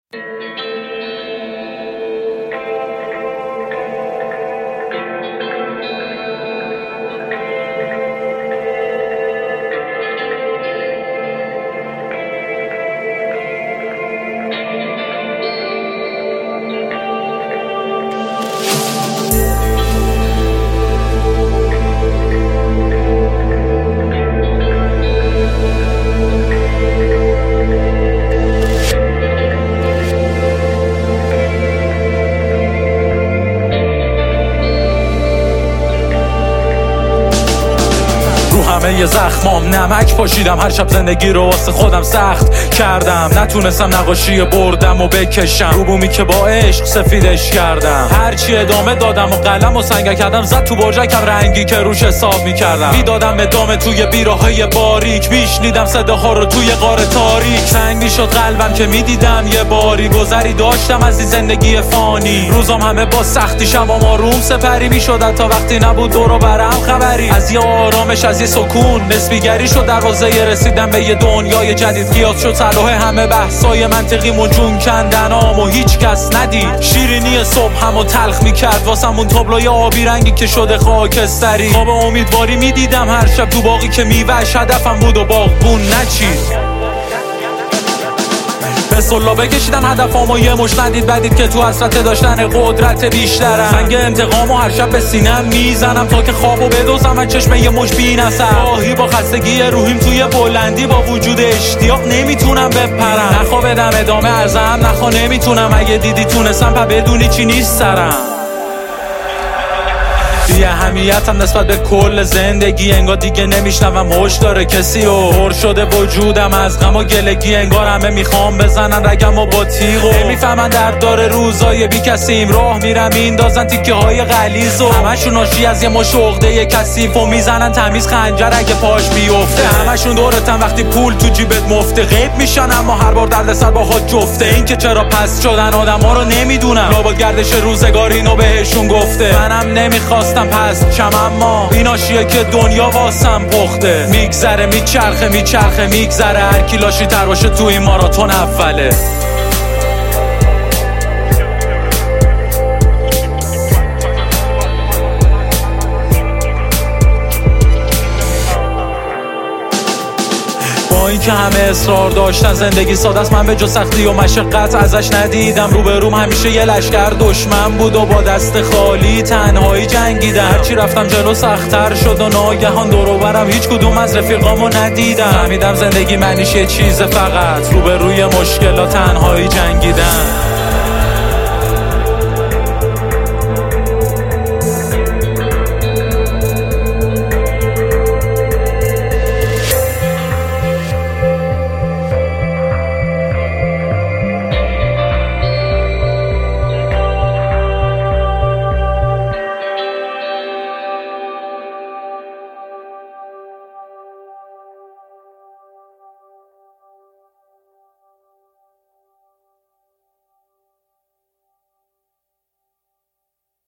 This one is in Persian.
همه زخمام نمک پاشیدم، هر شب زندگی رو واسه خودم سخت کردم، نتونستم نقاشی بردم و بکشم، رو بومی که با عشق سفیدش کردم، هرچی ادامه دادم و قلم و سنگ کردم، زد تو برجکم رنگی که روش حساب میکردم، میدادم ادامه توی بیراهای باریک، میشنیدم صداها رو توی غار تاریک، سنگ میشد قلبم که میدیدم یه باری گذری داشتم از این زندگی فانی، روزام همه با سختی، شبام آروم سپری میشد تا وقتی نبود دور و برم خبری، از یه آرامش از یه سکون نسبیگری شد دروازه رسیدن به یه دنیای جدید، قیاس شد صلاح همه بحثای منطقی جون کندنام و هیچ کس ندید، شیرینی صبح همو تلخ میکرد واسمون تابلوی آبی رنگی که شده خاکستری، خواب امیدواری میدیدم هر شب تو باقی که میوهش هدفم بود و باغبون نچید، به سلابه کشیدم هدفامو یه مش ندید بدید که تو حسرت داشتن قدرت بیشترم، سنگ انتقامو هر شب به سینم میزنم تا که خوابو بدوزم از چشم یه مش بی‌نصب، گاهی با خستگی روحیم توی بلندی با وجود اشتیاق نمیتونم بپرم، نخوا بدم ادامه ارزم نخوا نمیتونم، اگه دیدی تونستم پا بدونی چی نیست سرم، بی اهمیتم نسبت به کل زندگی، انگار دیگه نمیشنوم هوش داره کسی و پر شده وجودم از غم و گلگی، انگار همه میخوام بزنن رگم و با تیغ و نمیفهمن درد داره روزای بی کسیم، راه میرم میندازن تیکه های غلیظ و همشون ناشی از یه مش عقده کثیف و میزنن تمیز خنجر اگه پاش بیفته، همشون دورتن وقتی پول تو جیبت مفته، غیب میشن اما هر بار دردسر باهات جفته، این که چرا پس شدن آدما رو نمیدونم، لابد گردش روزگار اینو بهشون گفته، منم نمیخواستم پس کم اما این آشیه که دنیا واسم پخته، میگذره میچرخه میگذره، هر کی لاشی تر باشه تو این ماراتون اوله. با این که همه اصرار داشتن زندگی ساده است، من به جز سختی و مشقت ازش ندیدم، روبروم همیشه یه لشکر دشمن بود و با دست خالی تنهایی جنگیدم، هرچی رفتم جلو سخت‌تر شد و ناگهان دور و برم هیچ کدوم از رفیقامو ندیدم، فهمیدم زندگی معنیش یه چیزه، فقط روبروی مشکلات تنهایی جنگیدم.